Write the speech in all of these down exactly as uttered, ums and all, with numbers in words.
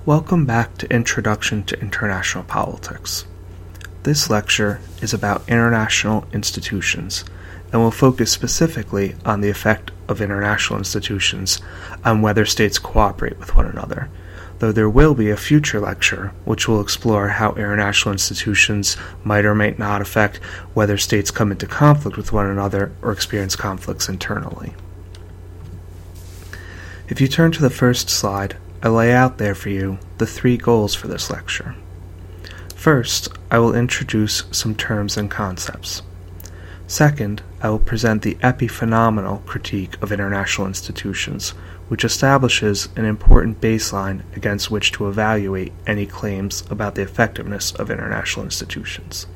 Welcome back to Introduction to International Politics. This lecture is about international institutions and will focus specifically on the effect of international institutions on whether states cooperate with one another, though there will be a future lecture which will explore how international institutions might or might not affect whether states come into conflict with one another or experience conflicts internally. If you turn to the first slide, I lay out there for you the three goals for this lecture. First, I will introduce some terms and concepts. Second, I will present the epiphenomenal critique of international institutions, which establishes an important baseline against which to evaluate any claims about the effectiveness of international institutions.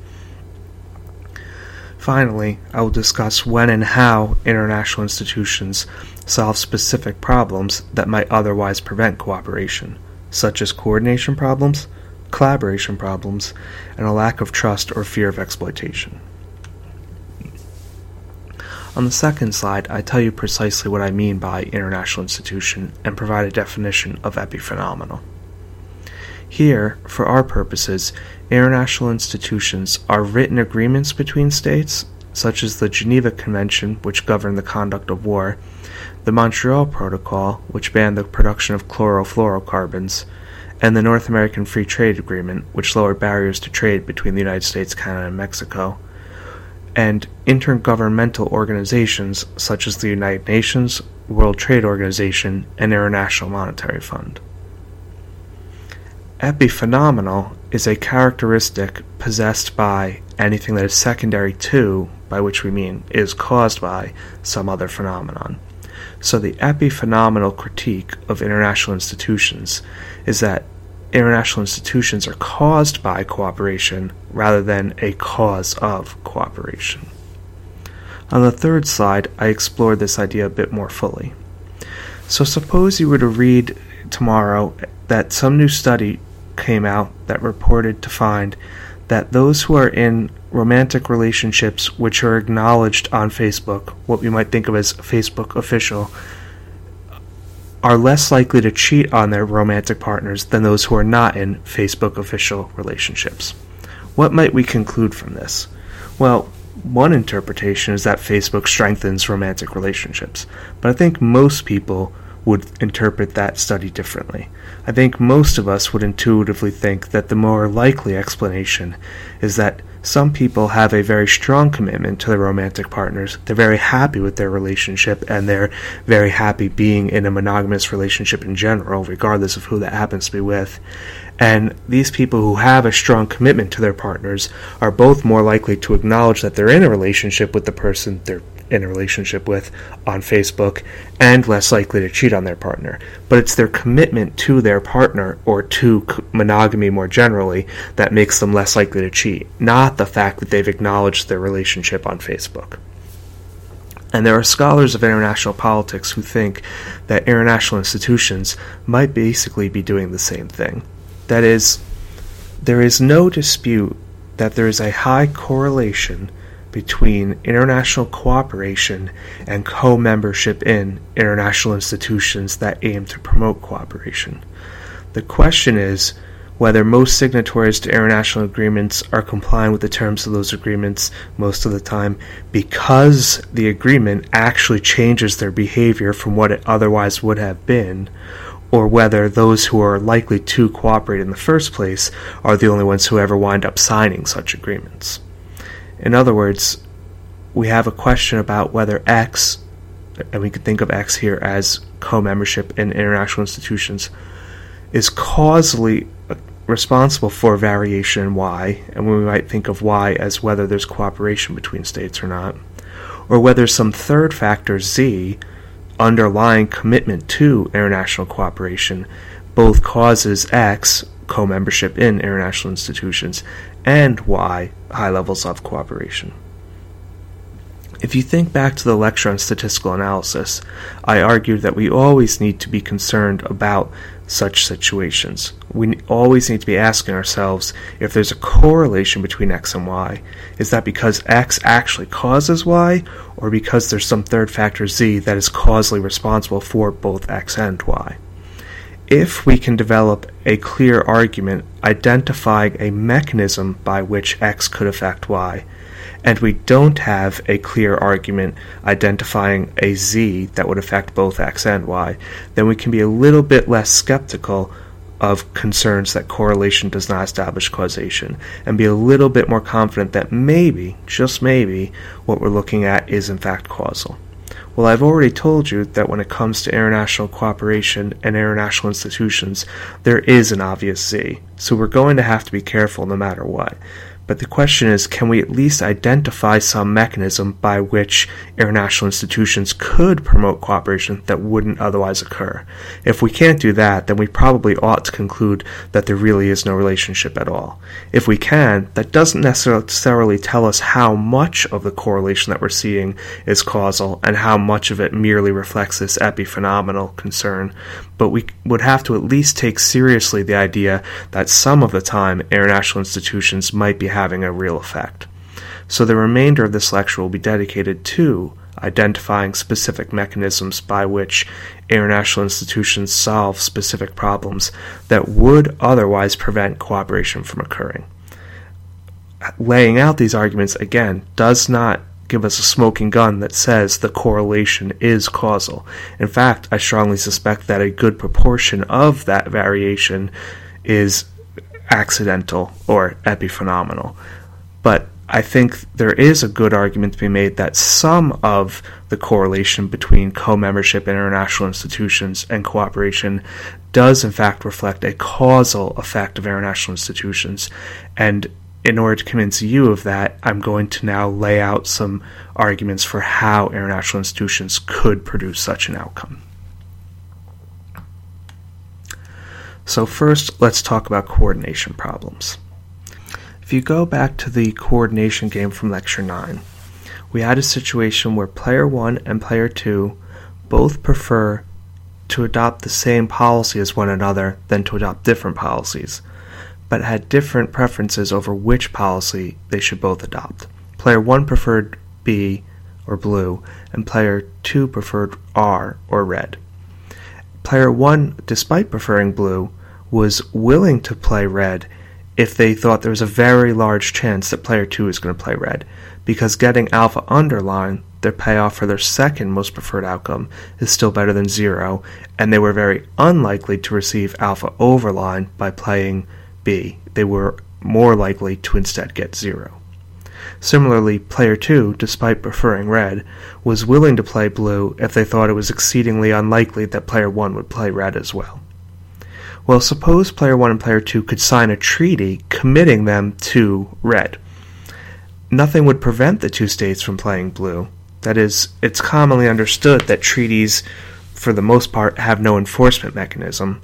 Finally, I will discuss when and how international institutions solve specific problems that might otherwise prevent cooperation, such as coordination problems, collaboration problems, and a lack of trust or fear of exploitation. On the second slide, I tell you precisely what I mean by international institution and provide a definition of epiphenomenal. Here, for our purposes, international institutions are written agreements between states, such as the Geneva Convention, which governed the conduct of war, the Montreal Protocol, which banned the production of chlorofluorocarbons, and the North American Free Trade Agreement, which lowered barriers to trade between the United States, Canada, and Mexico, and intergovernmental organizations such as the United Nations, World Trade Organization, and International Monetary Fund. Epiphenomenal is a characteristic possessed by anything that is secondary to, by which we mean is caused by, some other phenomenon. So the epiphenomenal critique of international institutions is that international institutions are caused by cooperation rather than a cause of cooperation. On the third slide, I explored this idea a bit more fully. So suppose you were to read tomorrow that some new study came out that reported to find that those who are in romantic relationships which are acknowledged on Facebook, what we might think of as Facebook official, are less likely to cheat on their romantic partners than those who are not in Facebook official relationships. What might we conclude from this? Well, one interpretation is that Facebook strengthens romantic relationships, but I think most people would interpret that study differently. I think most of us would intuitively think that the more likely explanation is that some people have a very strong commitment to their romantic partners. They're very happy with their relationship, and they're very happy being in a monogamous relationship in general, regardless of who that happens to be with. And these people who have a strong commitment to their partners are both more likely to acknowledge that they're in a relationship with the person they're in a relationship with on Facebook, and less likely to cheat on their partner. But it's their commitment to their partner, or to monogamy more generally, that makes them less likely to cheat, not the fact that they've acknowledged their relationship on Facebook. And there are scholars of international politics who think that international institutions might basically be doing the same thing. That is, there is no dispute that there is a high correlation between international cooperation and co-membership in international institutions that aim to promote cooperation. The question is whether most signatories to international agreements are complying with the terms of those agreements most of the time because the agreement actually changes their behavior from what it otherwise would have been, or whether those who are likely to cooperate in the first place are the only ones who ever wind up signing such agreements. In other words, we have a question about whether X, and we could think of X here as co-membership in international institutions, is causally responsible for variation in Y, and we might think of Y as whether there's cooperation between states or not, or whether some third factor, Z, underlying commitment to international cooperation, both causes X, co-membership in international institutions, and Y, high levels of cooperation. If you think back to the lecture on statistical analysis, I argued that we always need to be concerned about such situations. We always need to be asking ourselves if there's a correlation between X and Y. Is that because X actually causes Y, or because there's some third factor Z that is causally responsible for both X and Y? if we can develop a clear argument identifying a mechanism by which X could affect Y, and we don't have a clear argument identifying a Z that would affect both X and Y, then we can be a little bit less skeptical of concerns that correlation does not establish causation, and be a little bit more confident that maybe, just maybe, what we're looking at is in fact causal. Well, I've already told you that when it comes to international cooperation and international institutions, there is an obvious Z, so we're going to have to be careful no matter what. But the question is, can we at least identify some mechanism by which international institutions could promote cooperation that wouldn't otherwise occur? If we can't do that, then we probably ought to conclude that there really is no relationship at all. If we can, that doesn't necessarily tell us how much of the correlation that we're seeing is causal and how much of it merely reflects this epiphenomenal concern, but we would have to at least take seriously the idea that some of the time international institutions might be having a real effect. So the remainder of this lecture will be dedicated to identifying specific mechanisms by which international institutions solve specific problems that would otherwise prevent cooperation from occurring. Laying out these arguments, again, does not give us a smoking gun that says the correlation is causal. In fact, I strongly suspect that a good proportion of that variation is accidental or epiphenomenal. But I think there is a good argument to be made that some of the correlation between co-membership in international institutions and cooperation does in fact reflect a causal effect of international institutions. And in order to convince you of that, I'm going to now lay out some arguments for how international institutions could produce such an outcome. So first, let's talk about coordination problems. If you go back to the coordination game from Lecture nine, we had a situation where Player one and Player two both prefer to adopt the same policy as one another than to adopt different policies, but had different preferences over which policy they should both adopt. Player one preferred B, or blue, and Player two preferred R, or red. Player one, despite preferring blue, was willing to play red if they thought there was a very large chance that Player two is going to play red, because getting alpha underline, their payoff for their second most preferred outcome, is still better than zero, and they were very unlikely to receive alpha overline by playing B. They were more likely to instead get zero. Similarly, Player two, despite preferring red, was willing to play blue if they thought it was exceedingly unlikely that Player one would play red as well. Well, suppose Player one and Player two could sign a treaty committing them to red. Nothing would prevent the two states from playing blue. That is, it's commonly understood that treaties, for the most part, have no enforcement mechanism,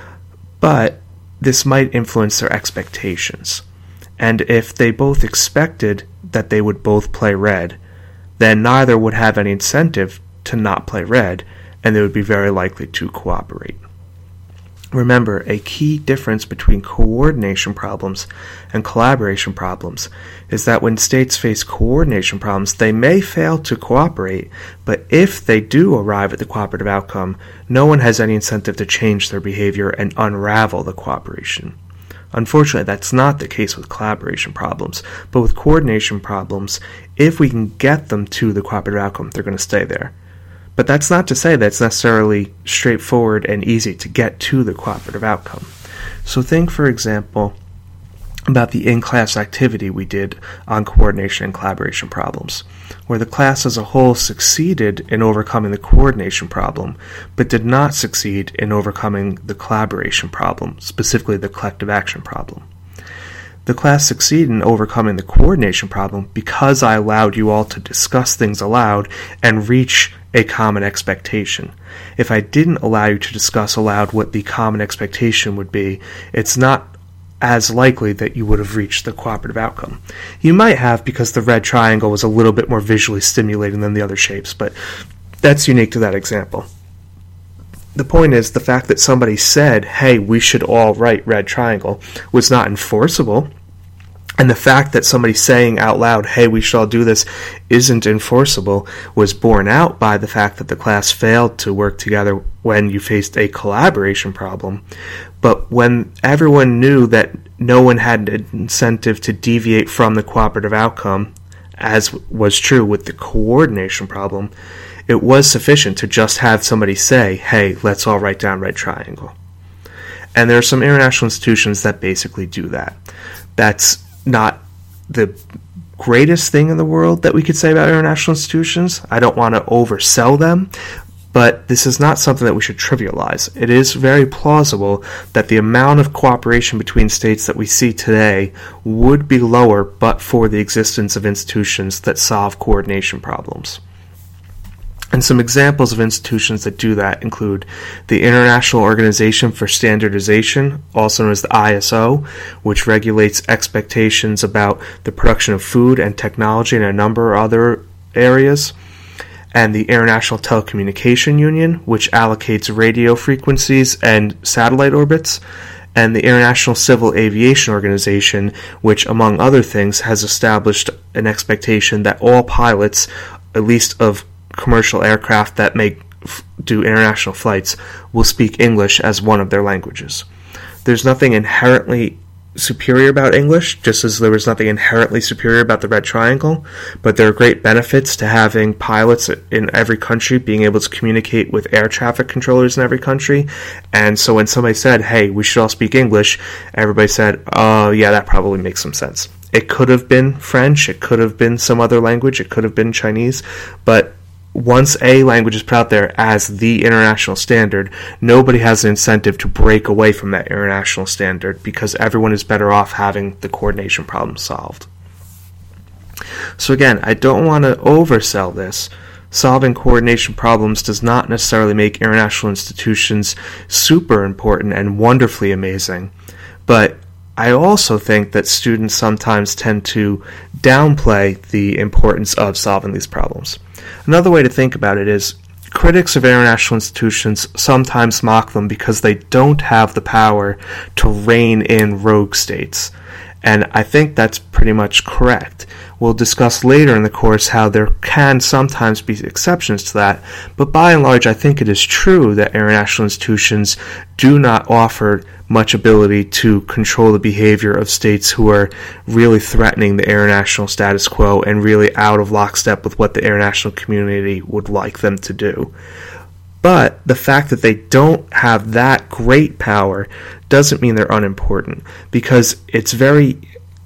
but this might influence their expectations. And if they both expected that they would both play red, then neither would have any incentive to not play red, and they would be very likely to cooperate. Remember, a key difference between coordination problems and collaboration problems is that when states face coordination problems, they may fail to cooperate, but if they do arrive at the cooperative outcome, no one has any incentive to change their behavior and unravel the cooperation. Unfortunately, that's not the case with collaboration problems, but with coordination problems, if we can get them to the cooperative outcome, they're going to stay there. But that's not to say that it's necessarily straightforward and easy to get to the cooperative outcome. So think, for example, about the in-class activity we did on coordination and collaboration problems, where the class as a whole succeeded in overcoming the coordination problem, but did not succeed in overcoming the collaboration problem, specifically the collective action problem. The class succeeded in overcoming the coordination problem because I allowed you all to discuss things aloud and reach a common expectation. If I didn't allow you to discuss aloud what the common expectation would be, it's not as likely that you would have reached the cooperative outcome. You might have, because the red triangle was a little bit more visually stimulating than the other shapes, but that's unique to that example. The point is, the fact that somebody said, hey, we should all write red triangle, was not enforceable. And the fact that somebody saying out loud, hey, we should all do this, isn't enforceable was borne out by the fact that the class failed to work together when you faced a collaboration problem. But when everyone knew that no one had an incentive to deviate from the cooperative outcome, as was true with the coordination problem, it was sufficient to just have somebody say, hey, let's all write down red triangle. And there are some international institutions that basically do that. That's not the greatest thing in the world that we could say about international institutions. I don't want to oversell them, but this is not something that we should trivialize. It is very plausible that the amount of cooperation between states that we see today would be lower but for the existence of institutions that solve coordination problems. And some examples of institutions that do that include the International Organization for Standardization, also known as the I S O, which regulates expectations about the production of food and technology in a number of other areas, and the International Telecommunication Union, which allocates radio frequencies and satellite orbits, and the International Civil Aviation Organization, which, among other things, has established an expectation that all pilots, at least of commercial aircraft that make do international flights, will speak English as one of their languages. There's nothing inherently superior about English, just as there was nothing inherently superior about the red triangle, but there are great benefits to having pilots in every country being able to communicate with air traffic controllers in every country. And so when somebody said, hey, we should all speak English, everybody said, oh yeah, that probably makes some sense. It could have been French, it could have been some other language, it could have been Chinese, but once a language is put out there as the international standard, nobody has an incentive to break away from that international standard because everyone is better off having the coordination problem solved. So again, I don't want to oversell this. Solving coordination problems does not necessarily make international institutions super important and wonderfully amazing, but I also think that students sometimes tend to downplay the importance of solving these problems. Another way to think about it is critics of international institutions sometimes mock them because they don't have the power to rein in rogue states. And I think that's pretty much correct. We'll discuss later in the course how there can sometimes be exceptions to that, but by and large I think it is true that international institutions do not offer much ability to control the behavior of states who are really threatening the international status quo and really out of lockstep with what the international community would like them to do. But the fact that they don't have that great power doesn't mean they're unimportant, because it's very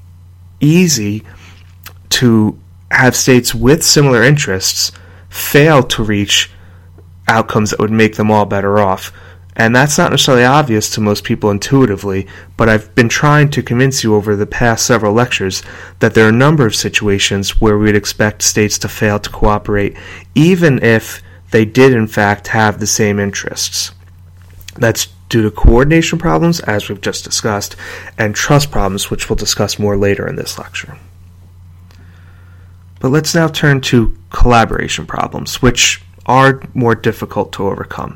easy to have states with similar interests fail to reach outcomes that would make them all better off. And that's not necessarily obvious to most people intuitively, but I've been trying to convince you over the past several lectures that there are a number of situations where we'd expect states to fail to cooperate, even if they did in fact have the same interests. That's due to coordination problems, as we've just discussed, and trust problems, which we'll discuss more later in this lecture. But let's now turn to collaboration problems, which are more difficult to overcome.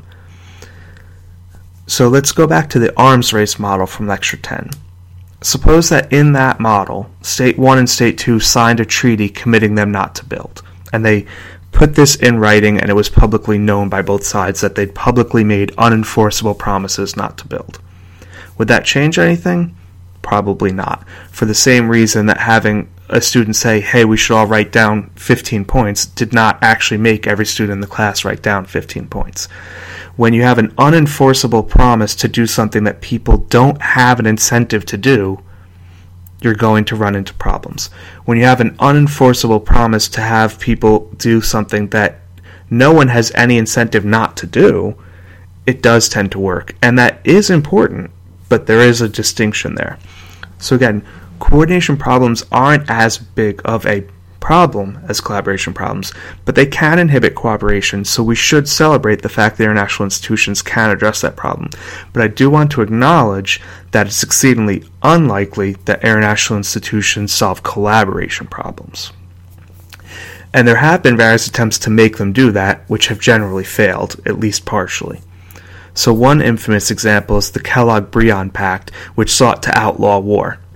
So let's go back to the arms race model from Lecture ten. Suppose that in that model, State one and State two signed a treaty committing them not to build, and they put this in writing, and it was publicly known by both sides that they'd publicly made unenforceable promises not to build. Would that change anything? Probably not. For the same reason that having a student say, hey, we should all write down fifteen points, did not actually make every student in the class write down fifteen points. When you have an unenforceable promise to do something that people don't have an incentive to do, you're going to run into problems. When you have an unenforceable promise to have people do something that no one has any incentive not to do, it does tend to work. And that is important, but there is a distinction there. So again, coordination problems aren't as big of a problem as collaboration problems, but they can inhibit cooperation, so we should celebrate the fact that international institutions can address that problem. But I do want to acknowledge that it's exceedingly unlikely that international institutions solve collaboration problems. And there have been various attempts to make them do that, which have generally failed, at least partially. So one infamous example is the Kellogg-Briand Pact, which sought to outlaw war.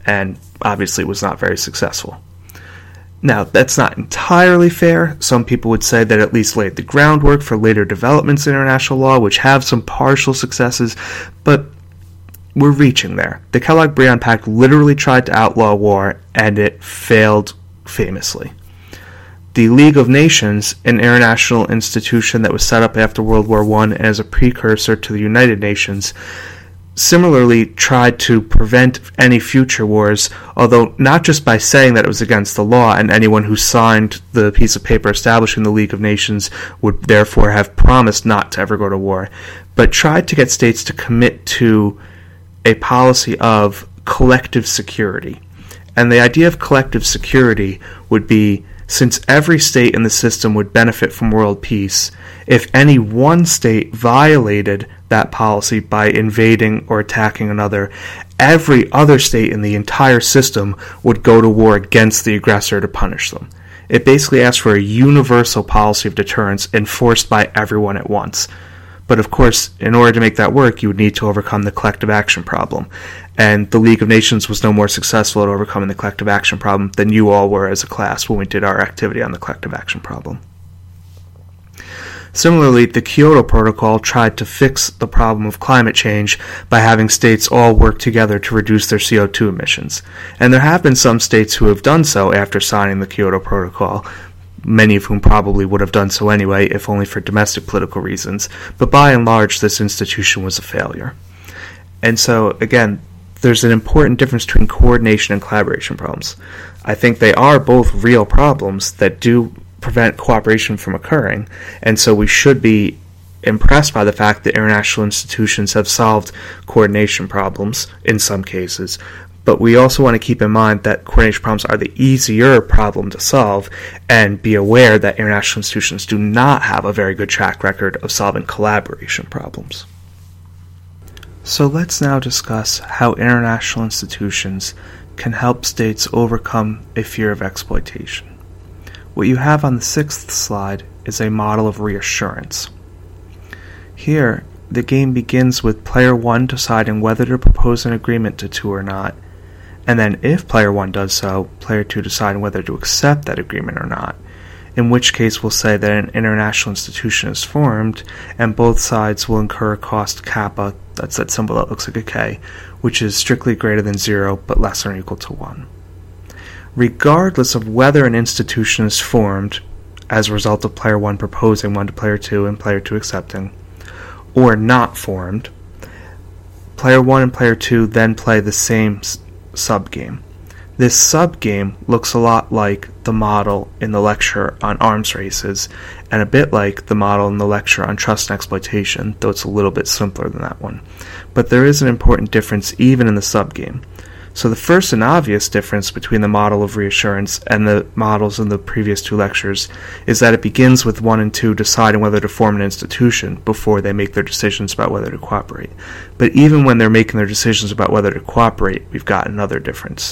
and obviously it was not very successful. Now, that's not entirely fair. Some people would say that it at least laid the groundwork for later developments in international law, which have some partial successes, but we're reaching there. The Kellogg-Briand Pact literally tried to outlaw war, and it failed famously. The League of Nations, an international institution that was set up after World War One as a precursor to the United Nations, similarly tried to prevent any future wars, although not just by saying that it was against the law and anyone who signed the piece of paper establishing the League of Nations would therefore have promised not to ever go to war, but tried to get states to commit to a policy of collective security. And the idea of collective security would be, since every state in the system would benefit from world peace, if any one state violated that policy by invading or attacking another, every other state in the entire system would go to war against the aggressor to punish them. It basically asks for a universal policy of deterrence enforced by everyone at once. But of course, in order to make that work, you would need to overcome the collective action problem. And the League of Nations was no more successful at overcoming the collective action problem than you all were as a class when we did our activity on the collective action problem. Similarly, the Kyoto Protocol tried to fix the problem of climate change by having states all work together to reduce their C O two emissions. And there have been some states who have done so after signing the Kyoto Protocol, many of whom probably would have done so anyway, if only for domestic political reasons. But by and large, this institution was a failure. And so, again, there's an important difference between coordination and collaboration problems. I think they are both real problems that do prevent cooperation from occurring, and so we should be impressed by the fact that international institutions have solved coordination problems in some cases, but we also want to keep in mind that coordination problems are the easier problem to solve, and be aware that international institutions do not have a very good track record of solving collaboration problems. So let's now discuss how international institutions can help states overcome a fear of exploitation. What you have on the sixth slide is a model of reassurance. Here, the game begins with player one deciding whether to propose an agreement to two or not, and then if player one does so, player two deciding whether to accept that agreement or not, in which case we'll say that an international institution is formed, and both sides will incur a cost kappa, that's that symbol that looks like a K, which is strictly greater than zero but less than or equal to one. Regardless of whether an institution is formed as a result of player one proposing one to player two and player two accepting, or not formed, player one and player two then play the same s- sub-game. This sub-game looks a lot like the model in the lecture on arms races, and a bit like the model in the lecture on trust and exploitation, though it's a little bit simpler than that one. But there is an important difference even in the sub-game. So the first and obvious difference between the model of reassurance and the models in the previous two lectures is that it begins with one and two deciding whether to form an institution before they make their decisions about whether to cooperate. But even when they're making their decisions about whether to cooperate, we've got another difference.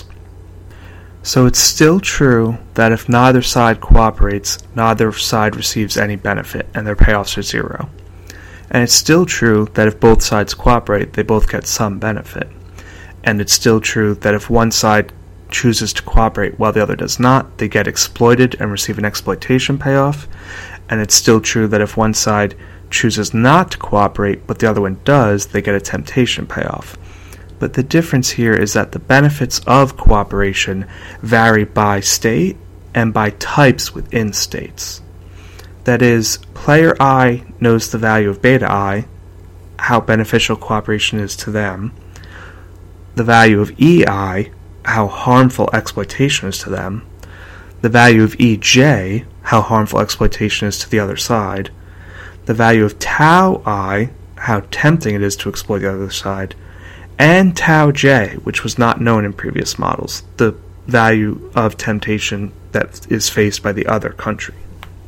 So it's still true that if neither side cooperates, neither side receives any benefit, and their payoffs are zero. And it's still true that if both sides cooperate, they both get some benefit. And it's still true that if one side chooses to cooperate while the other does not, they get exploited and receive an exploitation payoff. And it's still true that if one side chooses not to cooperate but the other one does, they get a temptation payoff. But the difference here is that the benefits of cooperation vary by state and by types within states. That is, player I knows the value of beta I, how beneficial cooperation is to them, the value of E I, how harmful exploitation is to them, the value of E J, how harmful exploitation is to the other side, the value of tau I, how tempting it is to exploit the other side, and tau J, which was not known in previous models, the value of temptation that is faced by the other country.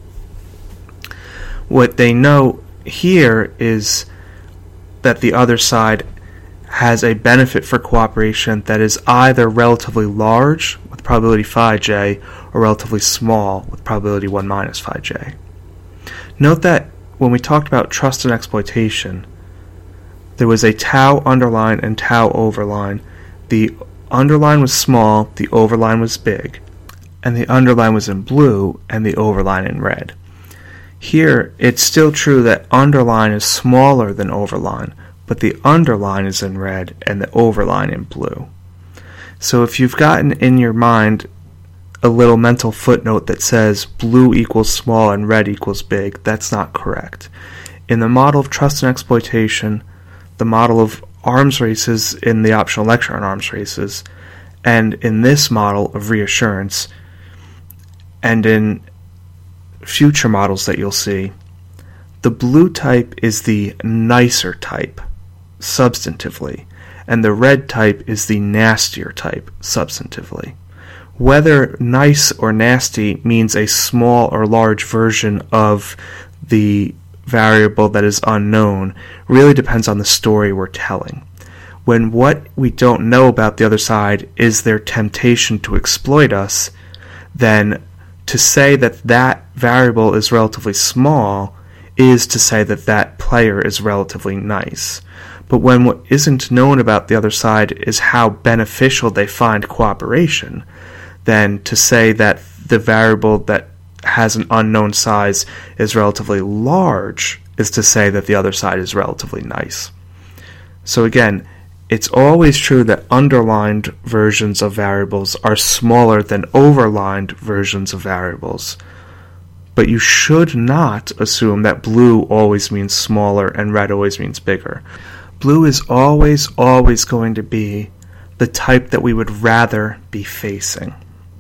What they know here is that the other side has a benefit for cooperation that is either relatively large with probability phi j or relatively small with probability one minus phi j. Note that when we talked about trust and exploitation, there was a tau underline and tau overline. The underline was small, the overline was big, and the underline was in blue and the overline in red. Here, it's still true that underline is smaller than overline, but the underline is in red and the overline in blue. So if you've gotten in your mind a little mental footnote that says blue equals small and red equals big, that's not correct. In the model of trust and exploitation, the model of arms races in the optional lecture on arms races, and in this model of reassurance, and in future models that you'll see, the blue type is the nicer type, substantively, and the red type is the nastier type, substantively. Whether nice or nasty means a small or large version of the variable that is unknown really depends on the story we're telling. When what we don't know about the other side is their temptation to exploit us, then to say that that variable is relatively small is to say that that player is relatively nice. But when what isn't known about the other side is how beneficial they find cooperation, then to say that the variable that has an unknown size is relatively large is to say that the other side is relatively nice. So again, it's always true that underlined versions of variables are smaller than overlined versions of variables. But you should not assume that blue always means smaller and red always means bigger. Blue is always, always going to be the type that we would rather be facing.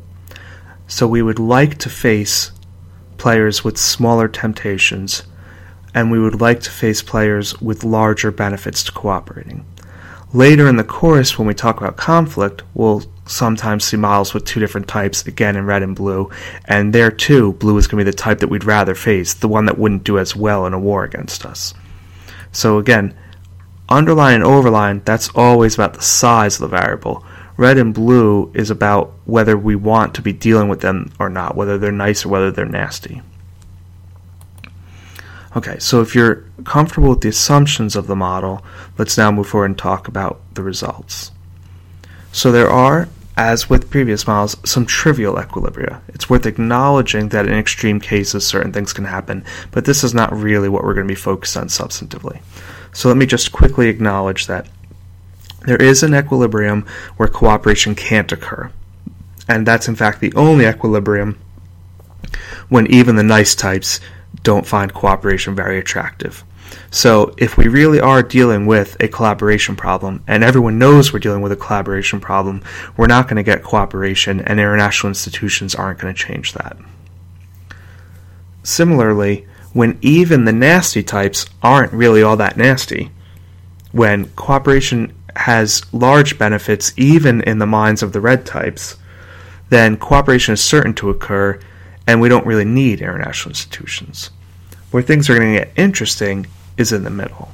So we would like to face players with smaller temptations, and we would like to face players with larger benefits to cooperating. Later in the course, when we talk about conflict, we'll sometimes see models with two different types, again in red and blue, and there too, blue is going to be the type that we'd rather face, the one that wouldn't do as well in a war against us. So again, underline and overline, that's always about the size of the variable. Red and blue is about whether we want to be dealing with them or not, whether they're nice or whether they're nasty. Okay, so if you're comfortable with the assumptions of the model, let's now move forward and talk about the results. So there are, as with previous models, some trivial equilibria. It's worth acknowledging that in extreme cases certain things can happen, but this is not really what we're going to be focused on substantively. So let me just quickly acknowledge that there is an equilibrium where cooperation can't occur, and that's in fact the only equilibrium when even the nice types don't find cooperation very attractive. So if we really are dealing with a collaboration problem, and everyone knows we're dealing with a collaboration problem, we're not going to get cooperation, and international institutions aren't going to change that. Similarly, when even the nasty types aren't really all that nasty, when cooperation has large benefits even in the minds of the red types, then cooperation is certain to occur, and we don't really need international institutions. Where things are going to get interesting is in the middle.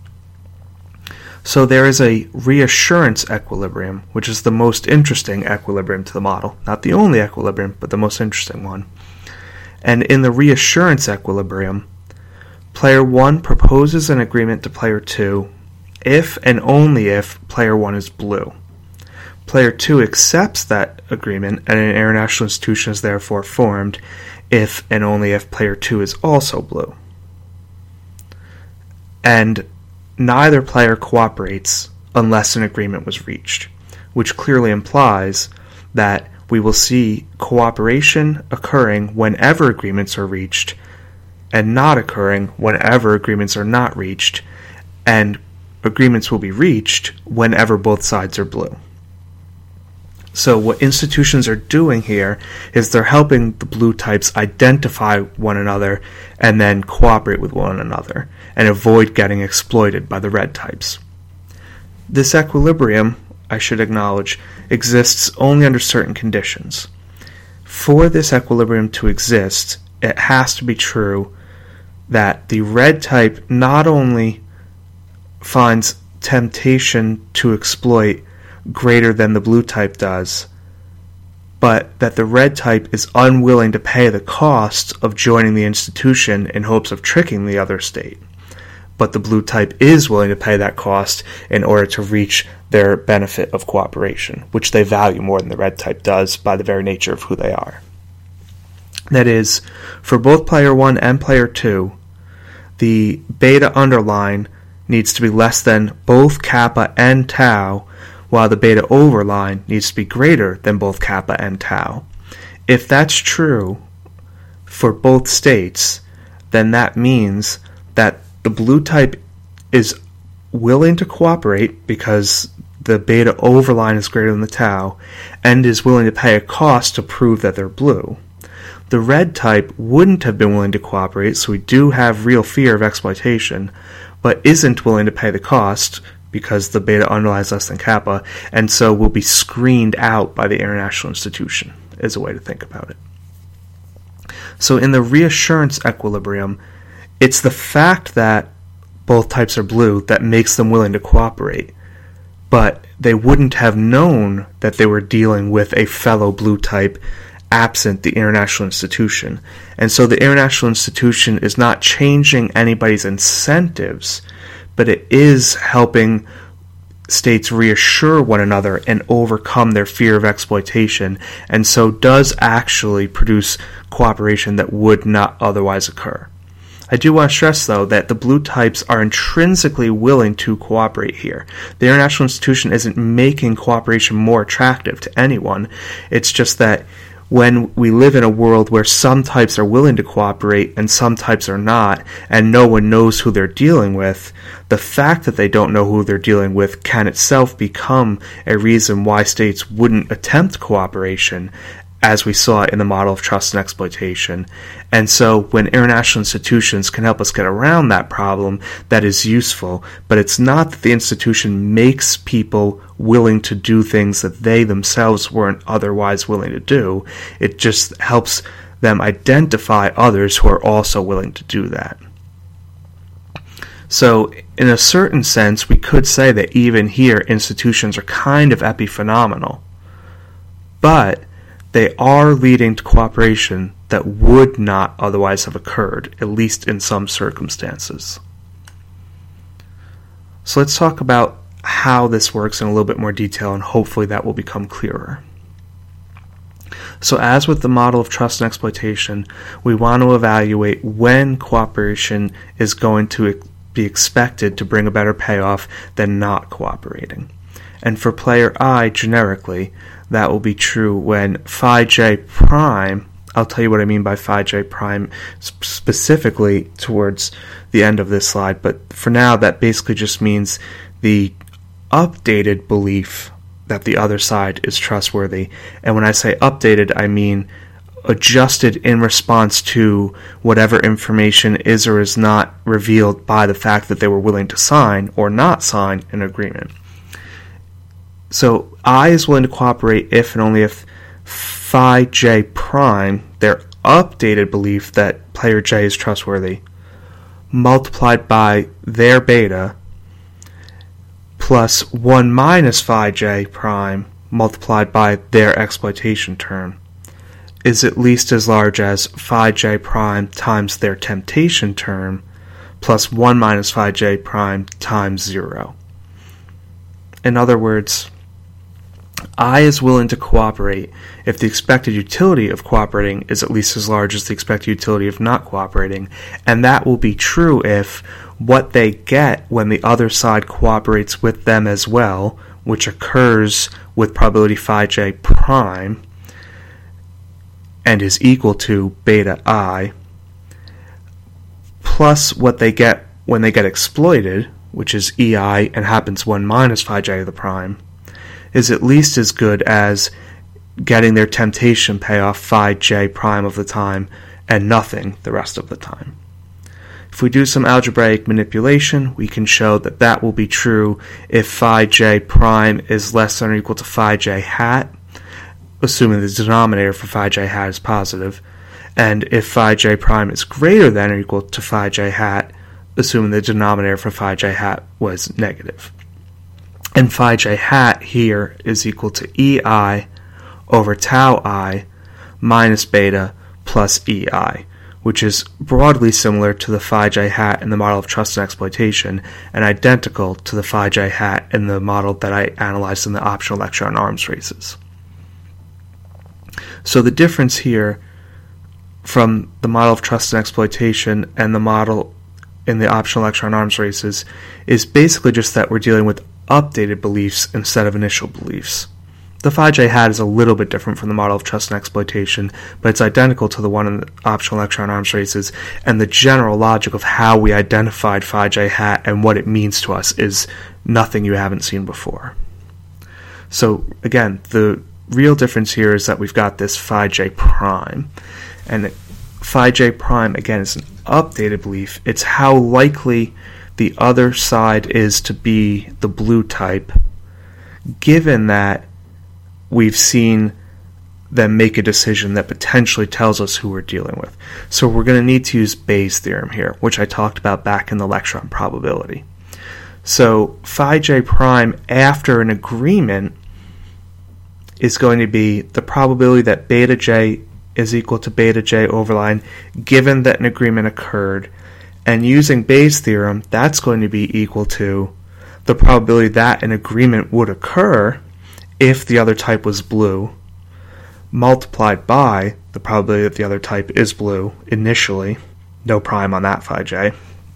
So there is a reassurance equilibrium, which is the most interesting equilibrium to the model. Not the only equilibrium, but the most interesting one. And in the reassurance equilibrium, player one proposes an agreement to player two if and only if player one is blue. Player two accepts that agreement, and an international institution is therefore formed if and only if player two is also blue. And neither player cooperates unless an agreement was reached, which clearly implies that we will see cooperation occurring whenever agreements are reached and not occurring whenever agreements are not reached, and agreements will be reached whenever both sides are blue. So what institutions are doing here is they're helping the blue types identify one another and then cooperate with one another and avoid getting exploited by the red types. This equilibrium, I should acknowledge, exists only under certain conditions. For this equilibrium to exist, it has to be true that the red type not only finds temptation to exploit greater than the blue type does, but that the red type is unwilling to pay the cost of joining the institution in hopes of tricking the other state. but the blue type is willing to pay that cost in order to reach their benefit of cooperation, which they value more than the red type does by the very nature of who they are. That is, for both player one and player two, the beta underline needs to be less than both kappa and tau, while the beta overline needs to be greater than both kappa and tau. If that's true for both states, then that means that the blue type is willing to cooperate because the beta overline is greater than the tau, and is willing to pay a cost to prove that they're blue. The red type wouldn't have been willing to cooperate, so we do have real fear of exploitation, but isn't willing to pay the cost because the beta underlies less than kappa, and so will be screened out by the international institution, is a way to think about it. So in the reassurance equilibrium, it's the fact that both types are blue that makes them willing to cooperate, but they wouldn't have known that they were dealing with a fellow blue type absent the international institution. And so the international institution is not changing anybody's incentives, but it is helping states reassure one another and overcome their fear of exploitation, and so does actually produce cooperation that would not otherwise occur. I do want to stress, though, that the blue types are intrinsically willing to cooperate here. The international institution isn't making cooperation more attractive to anyone. It's just that when we live in a world where some types are willing to cooperate and some types are not, and no one knows who they're dealing with, the fact that they don't know who they're dealing with can itself become a reason why states wouldn't attempt cooperation, as we saw in the model of trust and exploitation. And so when international institutions can help us get around that problem, that is useful, but it's not that the institution makes people willing to do things that they themselves weren't otherwise willing to do. It just helps them identify others who are also willing to do that. So in a certain sense, we could say that even here institutions are kind of epiphenomenal, but they are leading to cooperation that would not otherwise have occurred, at least in some circumstances. So let's talk about how this works in a little bit more detail, and hopefully that will become clearer. So as with the model of trust and exploitation, we want to evaluate when cooperation is going to be expected to bring a better payoff than not cooperating. And for player I, generically, that will be true when phi j prime, I'll tell you what I mean by phi j prime specifically towards the end of this slide, but for now that basically just means the updated belief that the other side is trustworthy. And when I say updated, I mean adjusted in response to whatever information is or is not revealed by the fact that they were willing to sign or not sign an agreement. So I is willing to cooperate if and only if phi j prime, their updated belief that player J is trustworthy, multiplied by their beta, plus one minus phi j prime multiplied by their exploitation term, is at least as large as phi j prime times their temptation term, plus one minus phi j prime times zero. In other words, I is willing to cooperate if the expected utility of cooperating is at least as large as the expected utility of not cooperating, and that will be true if what they get when the other side cooperates with them as well, which occurs with probability phi j prime and is equal to beta I, plus what they get when they get exploited, which is E I and happens one minus phi j to the prime, is at least as good as getting their temptation payoff phi j prime of the time and nothing the rest of the time. If we do some algebraic manipulation, we can show that that will be true if phi j prime is less than or equal to phi j hat, assuming the denominator for phi j hat is positive, and if phi j prime is greater than or equal to phi j hat, assuming the denominator for phi j hat was negative. And phi j hat here is equal to E I over tau I minus beta plus E I, which is broadly similar to the phi j hat in the model of trust and exploitation, and identical to the phi j hat in the model that I analyzed in the optional lecture on arms races. So the difference here from the model of trust and exploitation and the model in the optional lecture on arms races is basically just that we're dealing with updated beliefs instead of initial beliefs. The phi j hat is a little bit different from the model of trust and exploitation, but it's identical to the one in the optional lecture on arms races, and the general logic of how we identified phi j hat and what it means to us is nothing you haven't seen before. So again, the real difference here is that we've got this phi j prime, and phi j prime, again, is an updated belief. It's how likely the other side is to be the blue type, given that we've seen them make a decision that potentially tells us who we're dealing with. So we're going to need to use Bayes' theorem here, which I talked about back in the lecture on probability. So phi j prime after an agreement is going to be the probability that beta j is equal to beta j overline, given that an agreement occurred. And using Bayes' theorem, that's going to be equal to the probability that an agreement would occur if the other type was blue, multiplied by the probability that the other type is blue initially, no prime on that phi j,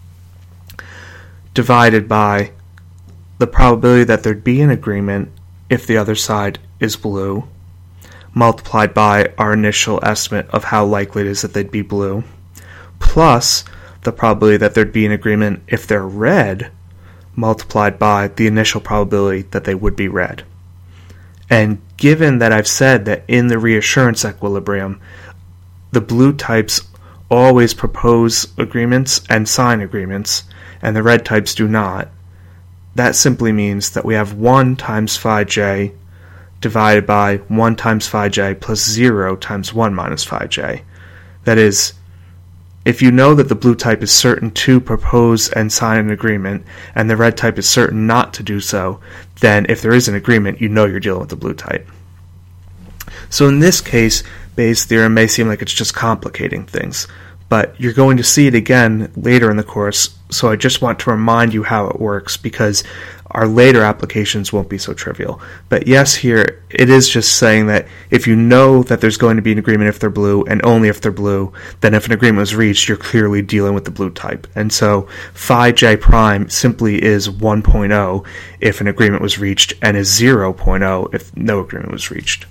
divided by the probability that there'd be an agreement if the other side is blue, multiplied by our initial estimate of how likely it is that they'd be blue, plus the probability that there'd be an agreement if they're red, multiplied by the initial probability that they would be red. And given that I've said that in the reassurance equilibrium, the blue types always propose agreements and sign agreements, and the red types do not, that simply means that we have one times phi j divided by one times phi j plus zero times one minus phi j. That is, if you know that the blue type is certain to propose and sign an agreement, and the red type is certain not to do so, then if there is an agreement, you know you're dealing with the blue type. So in this case, Bayes' theorem may seem like it's just complicating things, but you're going to see it again later in the course, so I just want to remind you how it works, because our later applications won't be so trivial. But yes, here it is just saying that if you know that there's going to be an agreement if they're blue, and only if they're blue, then if an agreement was reached, you're clearly dealing with the blue type. And so phi j prime simply is one point zero if an agreement was reached, and is zero point zero if no agreement was reached.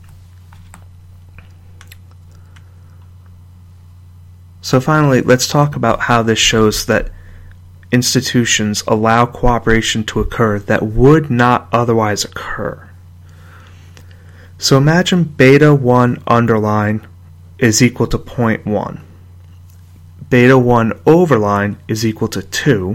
So finally, let's talk about how this shows that institutions allow cooperation to occur that would not otherwise occur. So imagine beta one underline is equal to zero point one. Beta one overline is equal to two.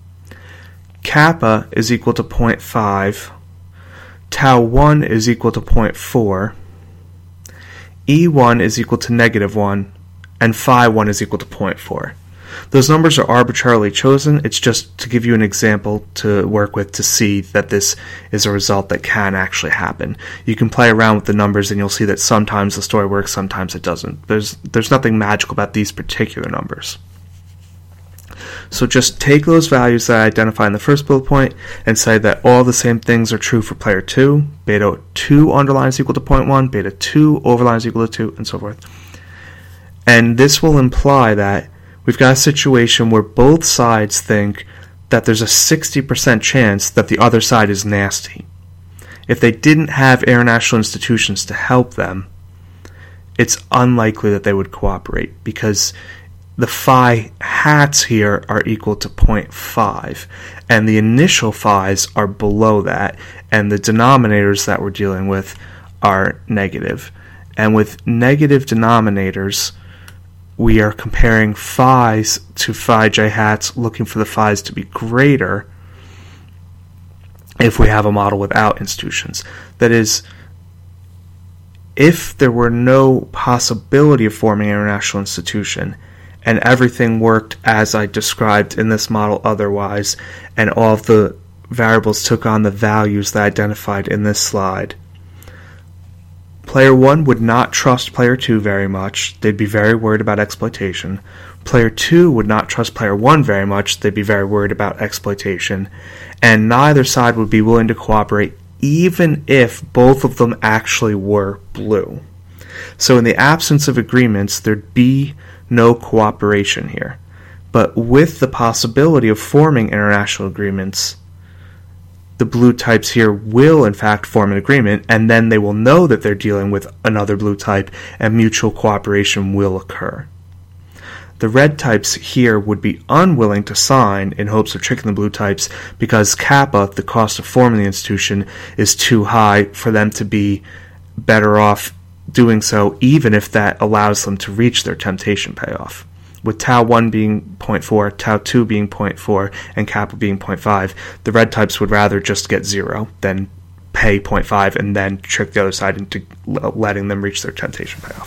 Kappa is equal to zero point five. Tau one is equal to zero point four. E one is equal to negative one. And phi one is equal to zero point four. Those numbers are arbitrarily chosen. It's just to give you an example to work with to see that this is a result that can actually happen. You can play around with the numbers and you'll see that sometimes the story works, sometimes it doesn't. There's, there's nothing magical about these particular numbers. So just take those values that I identify in the first bullet point and say that all the same things are true for player two. Beta two underline is equal to zero point one, beta two overline is equal to two, and so forth. And this will imply that we've got a situation where both sides think that there's a sixty percent chance that the other side is nasty. If they didn't have international institutions to help them, it's unlikely that they would cooperate, because the phi hats here are equal to zero point five, and the initial phi's are below that, and the denominators that we're dealing with are negative. And with negative denominators, we are comparing phi's to phi j hats, looking for the phi's to be greater if we have a model without institutions. That is, if there were no possibility of forming an international institution, and everything worked as I described in this model otherwise, and all of the variables took on the values that I identified in this slide, Player one would not trust Player two very much. They'd be very worried about exploitation. Player two would not trust Player one very much. They'd be very worried about exploitation. And neither side would be willing to cooperate, even if both of them actually were blue. So in the absence of agreements, there'd be no cooperation here. But with the possibility of forming international agreements, the blue types here will in fact form an agreement, and then they will know that they're dealing with another blue type, and mutual cooperation will occur. The red types here would be unwilling to sign in hopes of tricking the blue types because kappa, the cost of forming the institution, is too high for them to be better off doing so, even if that allows them to reach their temptation payoff. With tau one being zero point four, tau two being zero point four, and kappa being zero point five, the red types would rather just get zero than pay zero point five and then trick the other side into letting them reach their temptation payoff.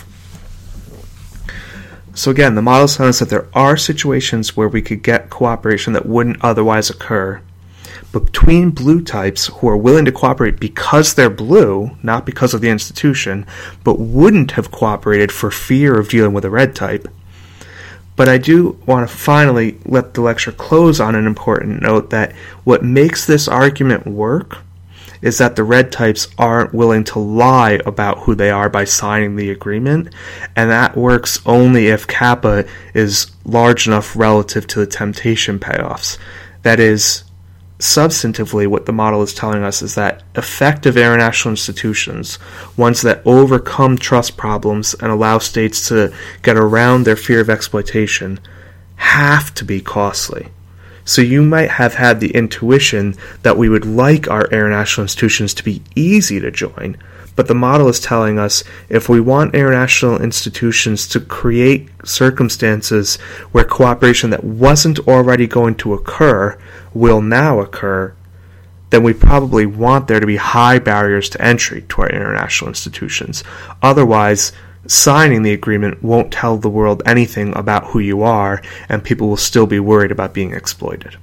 So again, the model tells us that there are situations where we could get cooperation that wouldn't otherwise occur, but between blue types who are willing to cooperate because they're blue, not because of the institution, but wouldn't have cooperated for fear of dealing with a red type. But I do want to finally let the lecture close on an important note that what makes this argument work is that the red types aren't willing to lie about who they are by signing the agreement, and that works only if kappa is large enough relative to the temptation payoffs. That is, substantively, what the model is telling us is that effective international institutions, ones that overcome trust problems and allow states to get around their fear of exploitation, have to be costly. So you might have had the intuition that we would like our international institutions to be easy to join, but the model is telling us if we want international institutions to create circumstances where cooperation that wasn't already going to occur will now occur, then we probably want there to be high barriers to entry to our international institutions. Otherwise, signing the agreement won't tell the world anything about who you are, and people will still be worried about being exploited.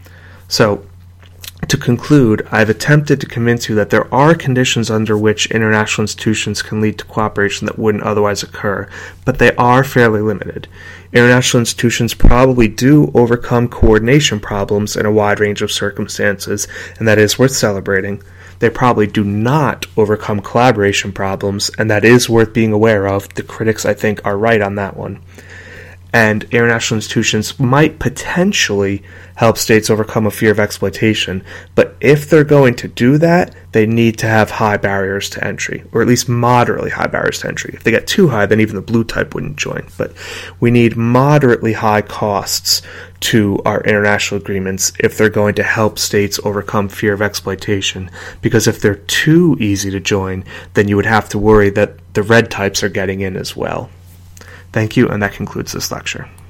So, to conclude, I've attempted to convince you that there are conditions under which international institutions can lead to cooperation that wouldn't otherwise occur, but they are fairly limited. International institutions probably do overcome coordination problems in a wide range of circumstances, and that is worth celebrating. They probably do not overcome collaboration problems, and that is worth being aware of. The critics, I think, are right on that one. And international institutions might potentially help states overcome a fear of exploitation, but if they're going to do that, they need to have high barriers to entry, or at least moderately high barriers to entry. If they get too high, then even the blue type wouldn't join. But we need moderately high costs to our international agreements if they're going to help states overcome fear of exploitation, because if they're too easy to join, then you would have to worry that the red types are getting in as well. Thank you, and that concludes this lecture.